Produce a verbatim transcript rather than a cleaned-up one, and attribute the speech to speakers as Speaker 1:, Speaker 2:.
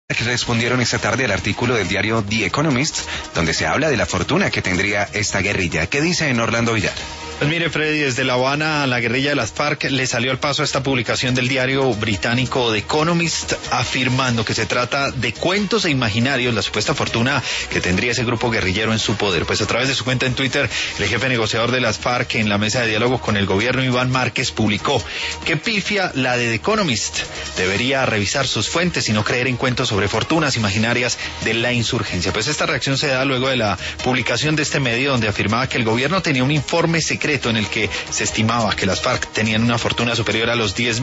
Speaker 1: Que respondieron esta tarde al artículo del diario The Economist, donde se habla de la fortuna que tendría esta guerrilla. ¿Qué dice en Orlando Villar?
Speaker 2: Pues mire, Freddy, desde La Habana, la guerrilla de las FARC le salió al paso a esta publicación del diario británico The Economist, afirmando que se trata de cuentos e imaginarios la supuesta fortuna que tendría ese grupo guerrillero en su poder. Pues a través de su cuenta en Twitter, el jefe negociador de las FARC en la mesa de diálogo con el gobierno, Iván Márquez, publicó: "Qué pifia la de The Economist. Debería revisar sus fuentes y no creer en cuentos sobre fortunas imaginarias de la insurgencia". Pues esta reacción se da luego de la publicación de este medio, donde afirmaba que el gobierno tenía un informe secreto en el que se estimaba que las FARC tenían una fortuna superior a los diez